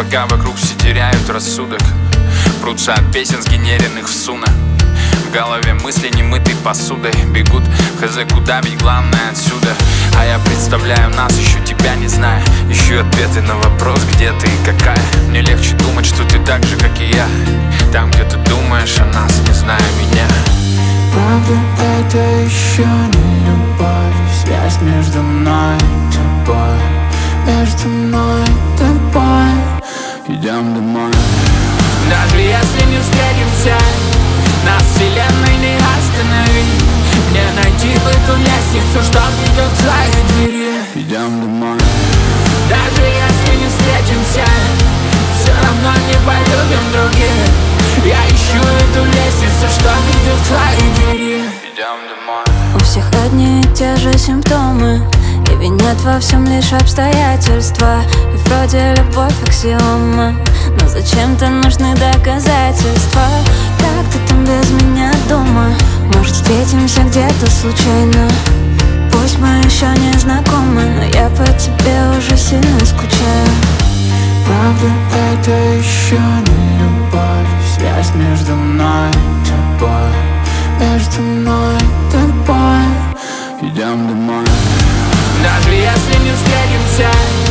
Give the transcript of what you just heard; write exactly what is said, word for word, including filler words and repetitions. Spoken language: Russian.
пока вокруг все теряют рассудок. Прутся от песен, сгенеренных в суна. В голове мысли немытой посудой бегут хз куда, ведь главное отсюда. А я представляю нас, еще тебя не знаю. Ищу ответы на вопрос, где ты и какая. Мне легче думать, что ты так же, как и я. Там, где ты думаешь о нас, не зная меня. Правда, это еще не любовь. Связь между мной и тобой. Между мной и тобой. Идем домой. Даже если не встретимся, нас вселенной не остановить. Мне найти в эту лестницу, что ведет к твоей двери. Идем домой. Даже если не встретимся, все равно не полюбим других. Я ищу эту лестницу, что ведет к твоей двери. Идем домой. У всех одни и те же симптомы, и винят во всем лишь обстоятельства. И вроде любовь аксиома, но зачем-то нужны доказательства. Как ты там без меня дома? Может, встретимся где-то случайно? Пусть мы еще не знакомы, но я по тебе уже сильно скучаю. Правда, это еще не любовь. Связь между мной и тобой. Между мной и тобой. Идем домой. Даже если не встретимся,